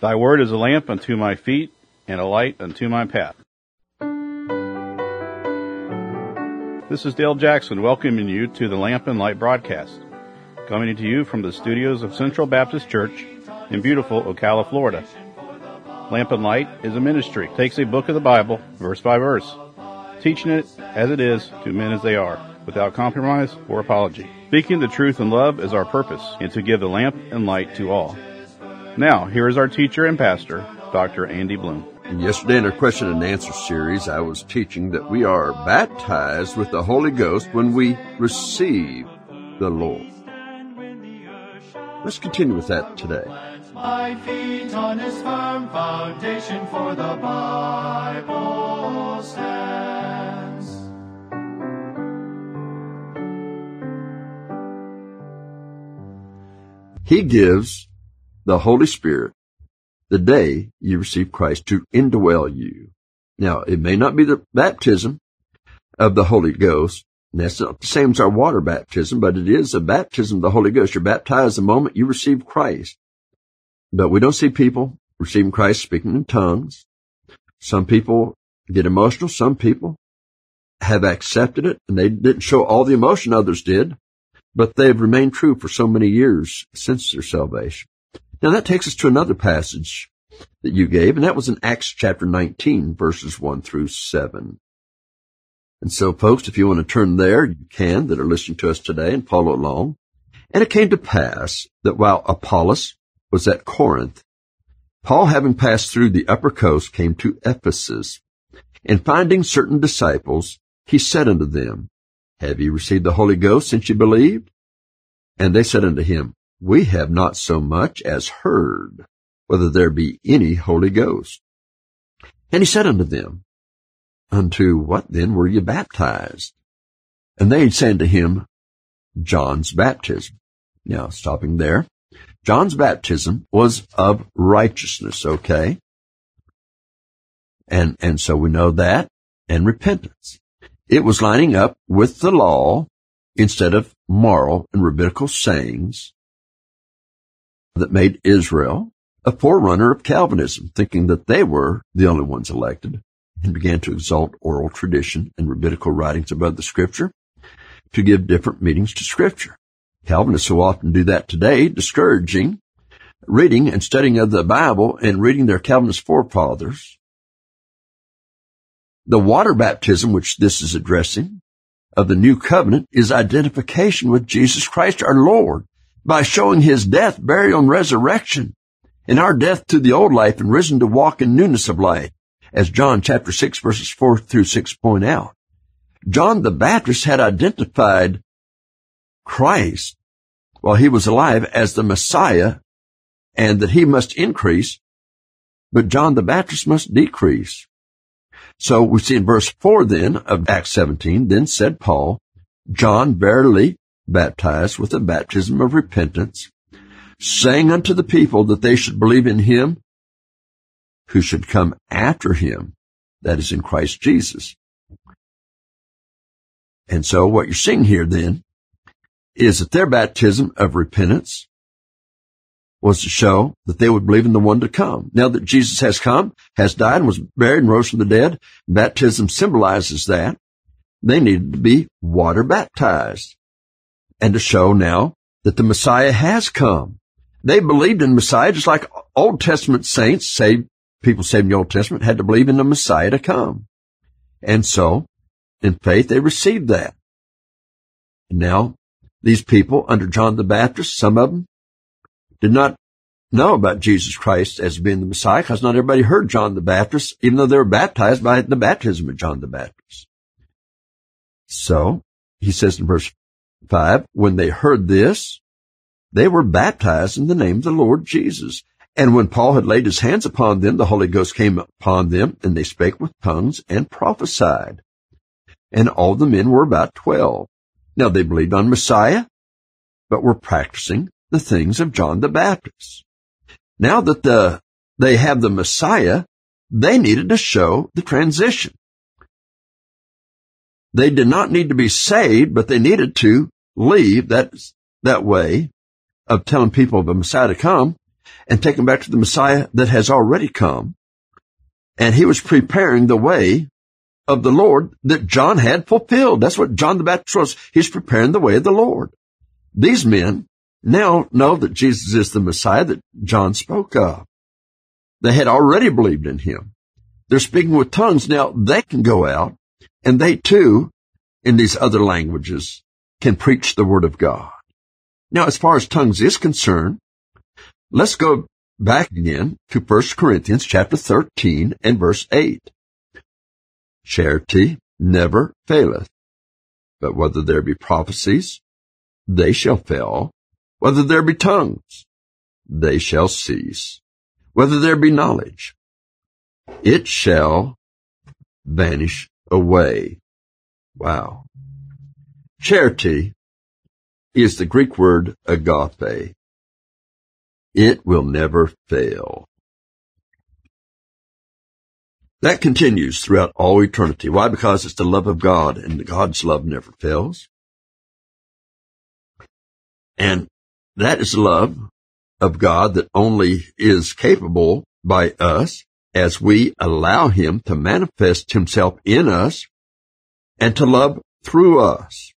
Thy word is a lamp unto my feet and a light unto my path. This is Dale Jackson welcoming you to the Lamp and Light broadcast, coming to you from the studios of Central Baptist Church in beautiful Ocala, Florida. Lamp and Light is a ministry. It takes a book of the Bible, verse by verse, teaching it as it is to men as they are, without compromise or apology. Speaking the truth in love is our purpose, and to give the lamp and light to all. Now, here is our teacher and pastor, Dr. Andy Bloom. Yesterday in our question and answer series, I was teaching that we are baptized with the Holy Ghost when we receive the Lord. Let's continue with that today. My feet on his firm foundation, for the Bible stands. He gives the Holy Spirit the day you receive Christ to indwell you. Now, it may not be the baptism of the Holy Ghost. And that's not the same as our water baptism, but it is a baptism of the Holy Ghost. You're baptized the moment you receive Christ. But we don't see people receiving Christ speaking in tongues. Some people get emotional. Some people have accepted it, and they didn't show all the emotion others did, but they've remained true for so many years since their salvation. Now that takes us to another passage that you gave, and that was in Acts chapter 19, verses 1 through 7. And so, folks, if you want to turn there, you can, that are listening to us today, and follow along. And it came to pass that while Apollos was at Corinth, Paul, having passed through the upper coast, came to Ephesus. And finding certain disciples, he said unto them, Have ye received the Holy Ghost since ye believed? And they said unto him, We have not so much as heard whether there be any Holy Ghost. And he said unto them, Unto what then were ye baptized? And they said unto him, John's baptism. Now, stopping there, John's baptism was of righteousness, okay? And so we know that, and repentance. It was lining up with the law instead of moral and rabbinical sayings that made Israel a forerunner of Calvinism, thinking that they were the only ones elected, and began to exalt oral tradition and rabbinical writings above the Scripture to give different meanings to Scripture. Calvinists so often do that today, discouraging reading and studying of the Bible and reading their Calvinist forefathers. The water baptism, which this is addressing, of the new covenant is identification with Jesus Christ our Lord by showing his death, burial, and resurrection, and our death to the old life and risen to walk in newness of life, as John chapter 6 verses 4 through 6 point out. John the Baptist had identified Christ while he was alive as the Messiah, and that he must increase, but John the Baptist must decrease. So we see in verse 4 then of Acts 17, Then said Paul, John verily baptized with a baptism of repentance, saying unto the people that they should believe in him who should come after him, that is in Christ Jesus. And so what you're seeing here then is that their baptism of repentance was to show that they would believe in the one to come. Now that Jesus has come, has died, and was buried and rose from the dead, baptism symbolizes that. They needed to be water baptized, and to show now that the Messiah has come. They believed in Messiah just like Old Testament saints, people saved in the Old Testament, had to believe in the Messiah to come. And so, in faith, they received that. Now, these people under John the Baptist, some of them, did not know about Jesus Christ as being the Messiah, because not everybody heard John the Baptist, even though they were baptized by the baptism of John the Baptist. So, he says in verse 5, when they heard this, they were baptized in the name of the Lord Jesus. And when Paul had laid his hands upon them, the Holy Ghost came upon them, and they spake with tongues and prophesied. And all the men were about 12. Now they believed on Messiah, but were practicing the things of John the Baptist. Now that they have the Messiah, they needed to show the transition. They did not need to be saved, but they needed to leave that way of telling people of a Messiah to come and take them back to the Messiah that has already come. And he was preparing the way of the Lord that John had fulfilled. That's what John the Baptist was. He's preparing the way of the Lord. These men now know that Jesus is the Messiah that John spoke of. They had already believed in him. They're speaking with tongues. Now they can go out, and they too, in these other languages, can preach the word of God. Now, as far as tongues is concerned, let's go back again to 1 Corinthians chapter 13 and verse 8. Charity never faileth, but whether there be prophecies, they shall fail. Whether there be tongues, they shall cease. Whether there be knowledge, it shall vanish away. Wow. Charity is the Greek word agape. It will never fail. That continues throughout all eternity. Why? Because it's the love of God, and God's love never fails. And that is love of God that only is capable by us as we allow him to manifest himself in us and to love through us.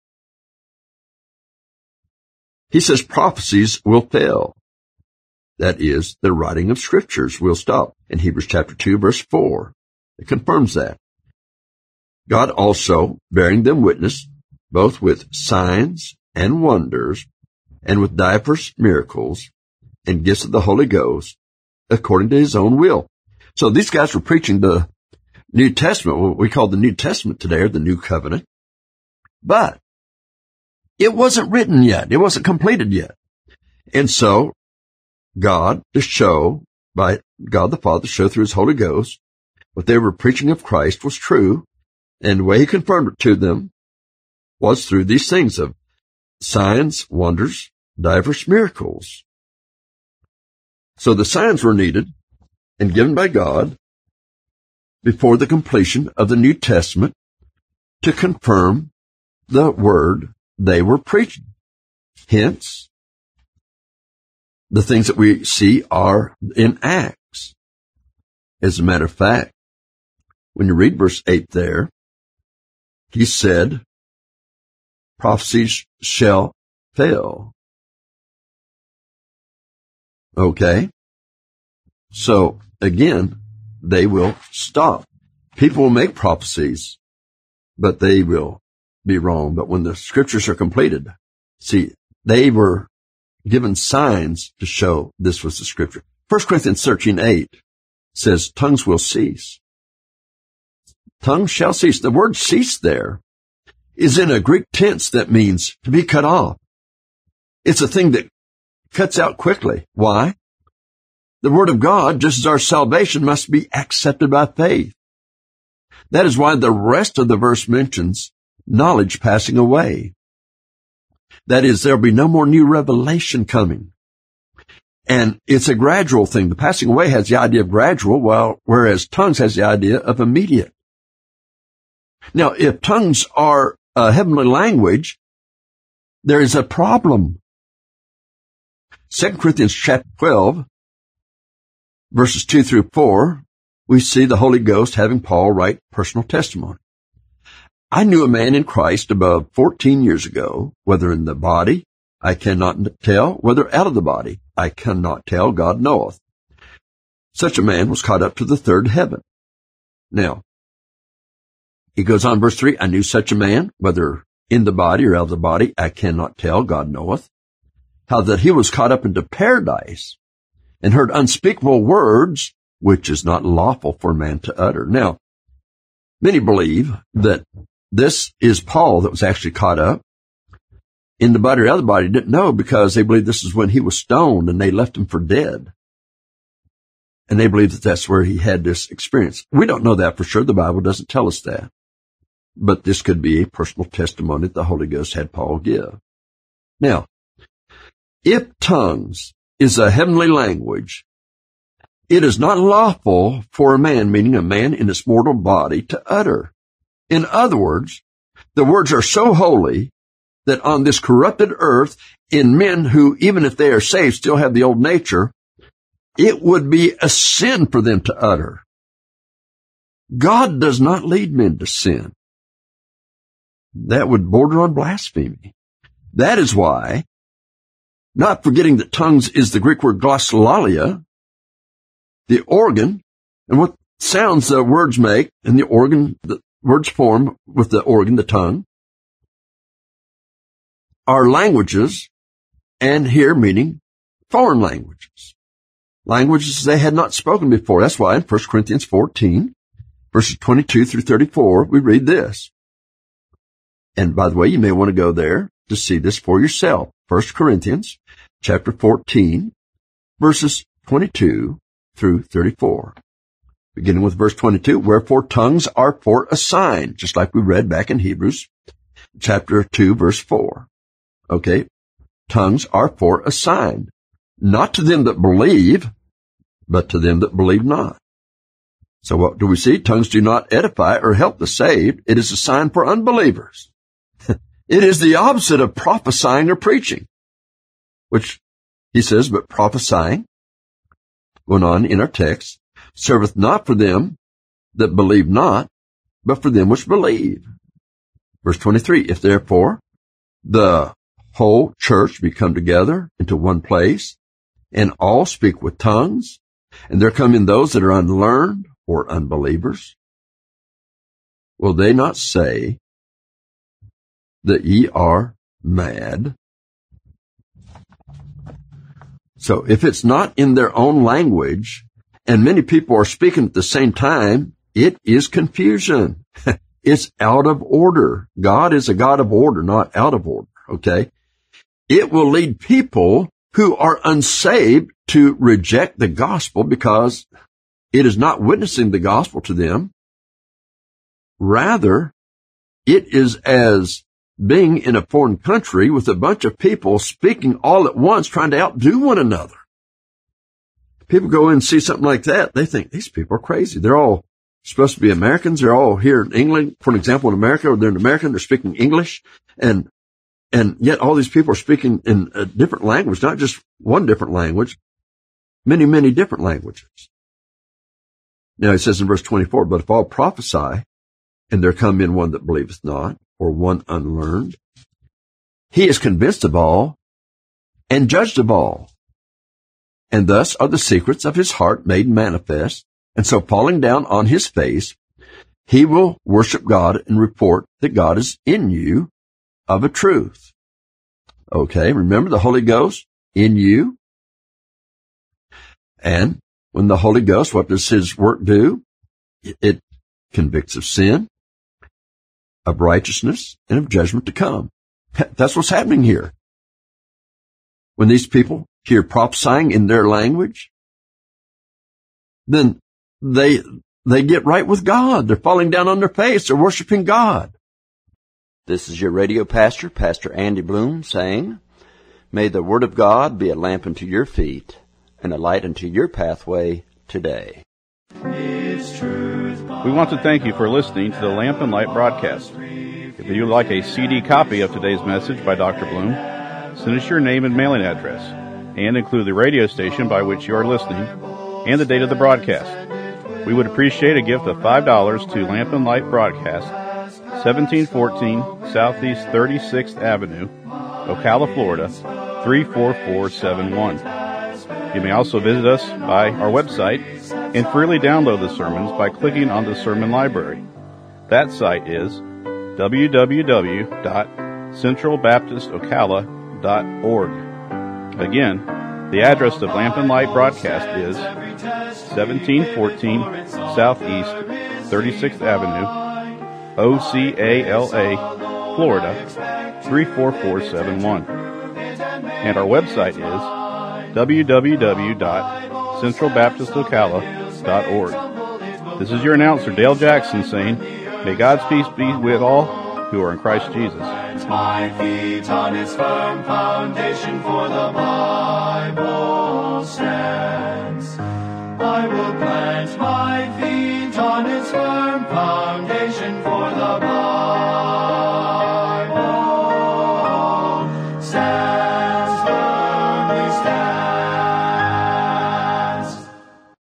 He says prophecies will fail. That is, the writing of scriptures will stop. In Hebrews chapter 2, verse 4, it confirms that. God also bearing them witness, both with signs and wonders, and with divers miracles, and gifts of the Holy Ghost, according to his own will. So these guys were preaching the New Testament, what we call the New Testament today, or the New Covenant. But it wasn't written yet. It wasn't completed yet. And so God, to show, by God the Father, to show through his Holy Ghost, what they were preaching of Christ was true, and the way he confirmed it to them was through these things of signs, wonders, diverse miracles. So the signs were needed and given by God before the completion of the New Testament to confirm the word they were preaching. Hence, the things that we see are in Acts. As a matter of fact, when you read verse 8 there, he said, prophecies shall fail. Okay? So, again, they will stop. People will make prophecies, but they will be wrong. But when the scriptures are completed, see, they were given signs to show this was the scripture. 1 Corinthians 13:8 says, tongues will cease. Tongues shall cease. The word cease there is in a Greek tense that means to be cut off. It's a thing that cuts out quickly. Why? The word of God, just as our salvation, must be accepted by faith. That is why the rest of the verse mentions knowledge passing away. That is, there'll be no more new revelation coming. And it's a gradual thing. The passing away has the idea of gradual, whereas tongues has the idea of immediate. Now, if tongues are a heavenly language, there is a problem. 2 Corinthians chapter 12, verses 2 through 4, we see the Holy Ghost having Paul write personal testimony. I knew a man in Christ above 14 years ago, whether in the body, I cannot tell, whether out of the body, I cannot tell, God knoweth. Such a man was caught up to the third heaven. Now, he goes on, verse 3, I knew such a man, whether in the body or out of the body, I cannot tell, God knoweth, how that he was caught up into paradise and heard unspeakable words, which is not lawful for man to utter. Now, many believe that this is Paul that was actually caught up in the body or out of the body. Didn't know because they believe this is when he was stoned and they left him for dead. And they believe that that's where he had this experience. We don't know that for sure. The Bible doesn't tell us that. But this could be a personal testimony that the Holy Ghost had Paul give. Now, if tongues is a heavenly language, it is not lawful for a man, meaning a man in his mortal body, to utter. In other words, the words are so holy that on this corrupted earth, in men who, even if they are saved, still have the old nature, it would be a sin for them to utter. God does not lead men to sin. That would border on blasphemy. That is why, not forgetting that tongues is the Greek word glossolalia, the organ, and what sounds the words make, and the organ, the words form with the organ, the tongue, are languages, and here meaning foreign languages. Languages they had not spoken before. That's why in 1 Corinthians 14, verses 22 through 34, we read this. And by the way, you may want to go there to see this for yourself. 1 Corinthians chapter 14, verses 22 through 34. Beginning with verse 22, wherefore tongues are for a sign, just like we read back in Hebrews chapter 2, verse 4. Okay, tongues are for a sign, not to them that believe, but to them that believe not. So what do we see? Tongues do not edify or help the saved. It is a sign for unbelievers. It is the opposite of prophesying or preaching, which he says, but prophesying, going on in our text, serveth not for them that believe not, but for them which believe. Verse 23, if therefore the whole church be come together into one place, and all speak with tongues, and there come in those that are unlearned or unbelievers, will they not say that ye are mad? So if it's not in their own language, and many people are speaking at the same time, it is confusion. It's out of order. God is a God of order, not out of order, okay? It will lead people who are unsaved to reject the gospel because it is not witnessing the gospel to them. Rather, it is as being in a foreign country with a bunch of people speaking all at once, trying to outdo one another. People go in and see something like that. They think these people are crazy. They're all supposed to be Americans. They're all here in England. For an example, in America, they're an American. They're speaking English. And yet all these people are speaking in a different language, not just one different language, many, many different languages. Now he says in verse 24, but if all prophesy, and there come in one that believeth not, or one unlearned, he is convinced of all and judged of all. And thus are the secrets of his heart made manifest. And so falling down on his face, he will worship God and report that God is in you of a truth. Okay, remember the Holy Ghost in you. And when the Holy Ghost, what does his work do? It convicts of sin, of righteousness, and of judgment to come. That's what's happening here. When these people hear prophesying in their language, then they get right with God. They're falling down on their face. They're worshiping God. This is your radio pastor, Pastor Andy Bloom, saying, may the Word of God be a lamp unto your feet and a light unto your pathway today. We want to thank you for listening to the Lamp and Light broadcast. If you would like a CD copy of today's message by Dr. Bloom, send us your name and mailing address, and include the radio station by which you are listening and the date of the broadcast. We would appreciate a gift of $5 to Lamp and Light Broadcast, 1714 Southeast 36th Avenue, Ocala, Florida, 34471. You may also visit us by our website and freely download the sermons by clicking on the sermon library. That site is www.centralbaptistocala.org. Again, the address of Lamp and Light Broadcast is 1714 Southeast 36th Avenue, Ocala, Florida, 34471. And our website is www.centralbaptistocala.org. This is your announcer, Dale Jackson, saying, may God's peace be with all who are in Christ Jesus. My feet on its firm foundation, for the Bible stands. I will plant my feet on its firm foundation, for the Bible